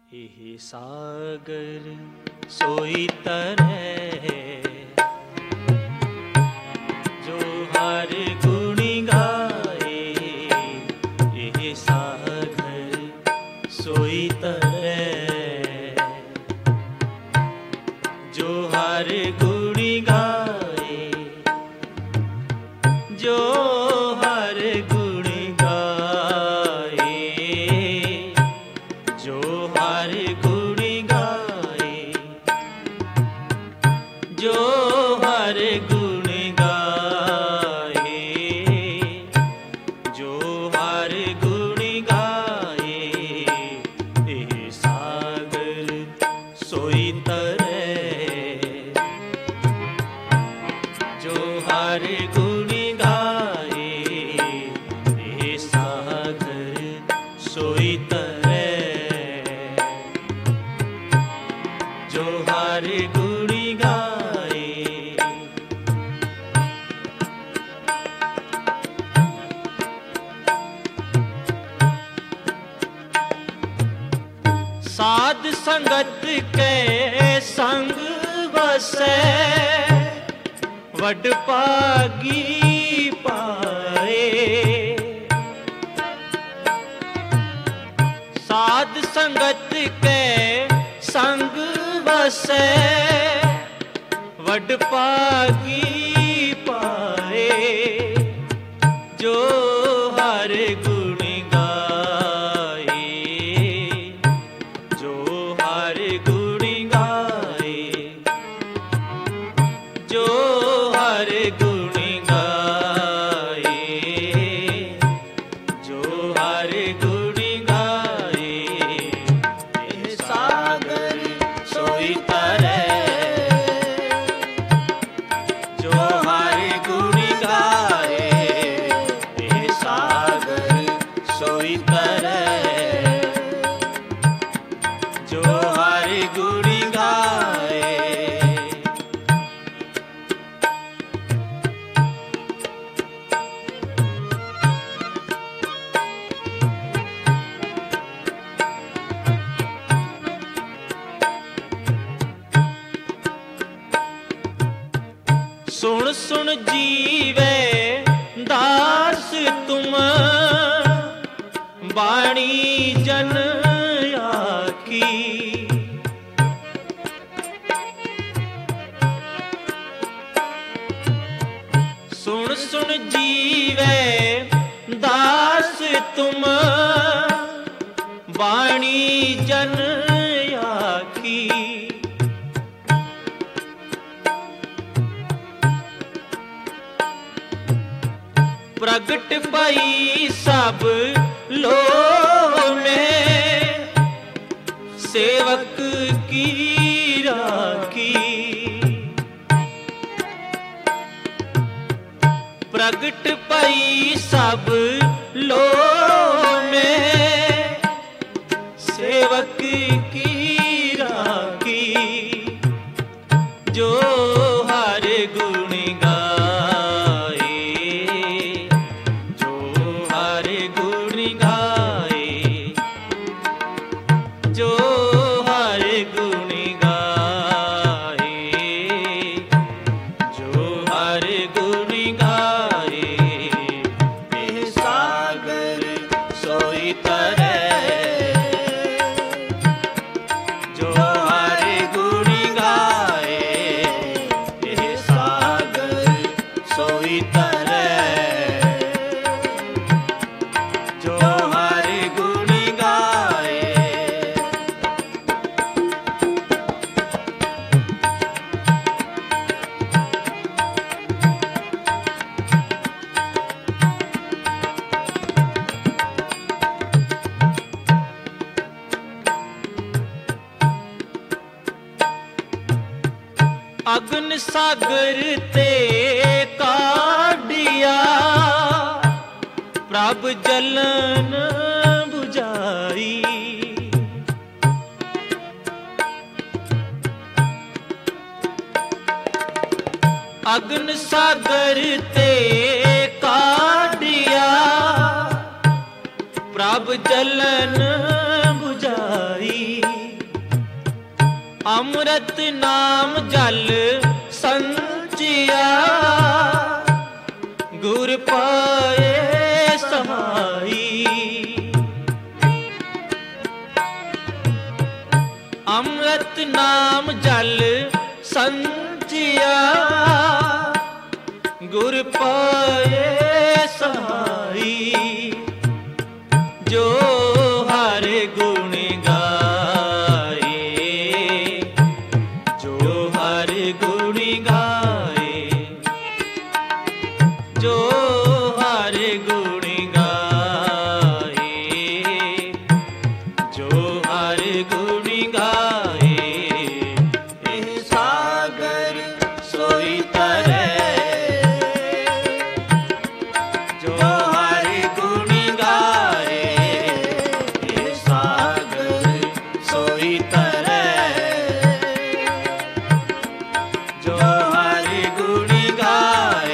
एह सागर सोई तरह जो हर गुण गाए। एह सागर सोई तरह जो हर गुण गाए। जो हर गुण गाए। जो हर गुण गाए। जो हर गुण गाए। जो हर गुण गाए। एह सागर सोई तरह जो हर गुण गाए। एह सागर सोई तरह जो हर गुण गाए। साध संगत के संग वसै वड भागी पाए। साध संगत के संग वसै वड भागी पाए। जो हर गुण गाए। जो हर गुण गाए। जो हर गुण गाए। जो हर गुण गाए। एह सागर सोई तरह जो हर गुण गाए। एह सागर सोई तरह जो हर गुण गाए। सुन सुन जीवे दास तुम बाणी जन आखी। सुन सुन जीवे दास तुम बाणी जन आखी। प्रगट भई सब लोग में सेवक की राखी। प्रगट भई सब लोग में सेवक की राखी। जो हर गुण गाए। जो हर गुण गाए। जो हर गुण गाए। जो हर गुण गाए। एह सागर सोई तरह जो हर गुण गाए। एह सागर सोई तरह जो हर गुण गाए। अग्न सागर ते काढ़िया प्रभ जलन बुझाई। अग्न सागर ते काढ़िया प्रभ जलन बुझाई। अमृत नाम जल संचिया गुर पाए सहाई। अमृत नाम जल संचिया गुर पाए सहाई। जो हर गुण गाए, जो हर गुण गाए, जो हर गुण गाए, जो हर गुण गाए। एह सागर सोई तरै, जो हर गुण गाए। एह सागर सोई तरै, जो हर गुण गाए।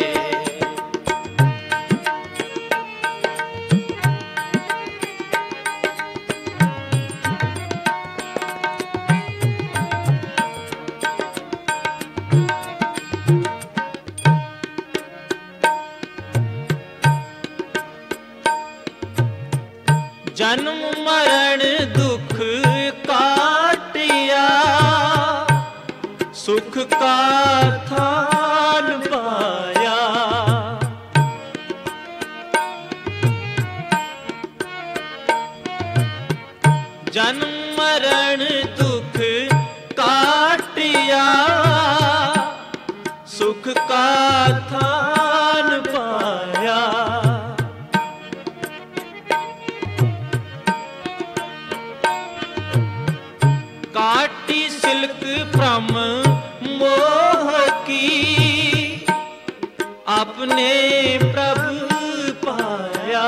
जन्म मरण दुख काटिया, सुख का थान पाया। जन्म मरण दुख काटिया, सुख का थान पाया। काटी सिल्क भ्रम मोह की, अपने प्रभु पाया।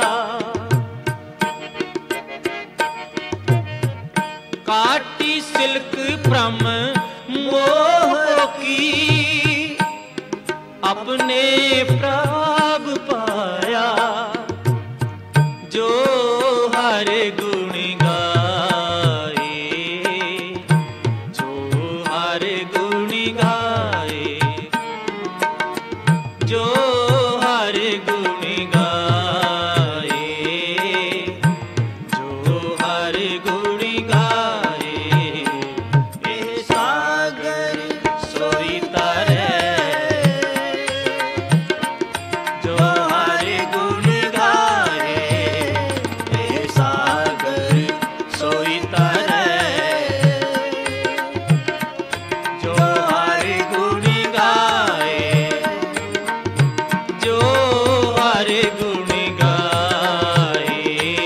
काटी सिल्क भ्रम मोह की, अपने प्रभु पाया। जो हर गुण गाए, जो हर गुण गाए, जो हर गुण गाए, जो हर गुण गाए। एह सागर सोई तरै, जो हर गुण गाए। एह सागर सोई तरै, जो हर गुण गाए, जो हर गुण गाए,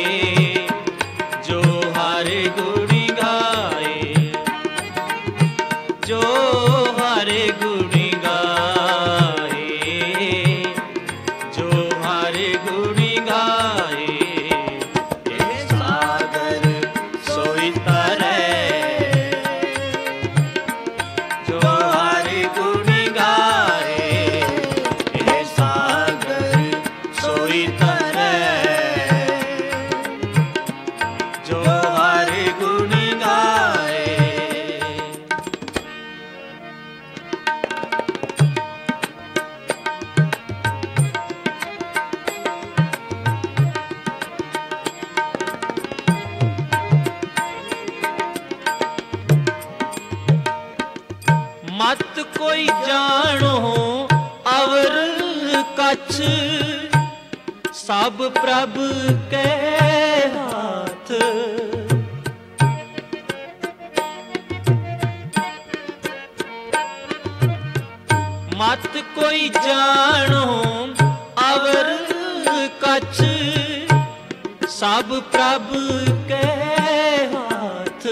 जो हर गुण गाए, जो हर गुण गाए, जो हर गुण गाए। एह सागर सोई तरै, जो हर गुण गाए। एह सागर सोई तरै, जो हर गुण गाए। मत कोई जानो अवर कछ, सब प्रभु के हाथ। मत कोई जानो अवर कछ, सब प्रभु के हाथ।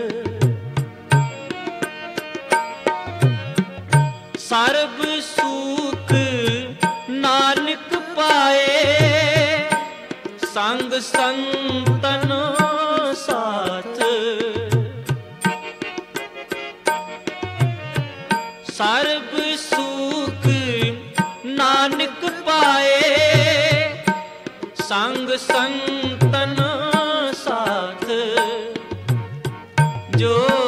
सर्ब सुख नानक पाए, संग संतन साथ। सर्ब सुख नानक पाए, संग संतन साथ। जो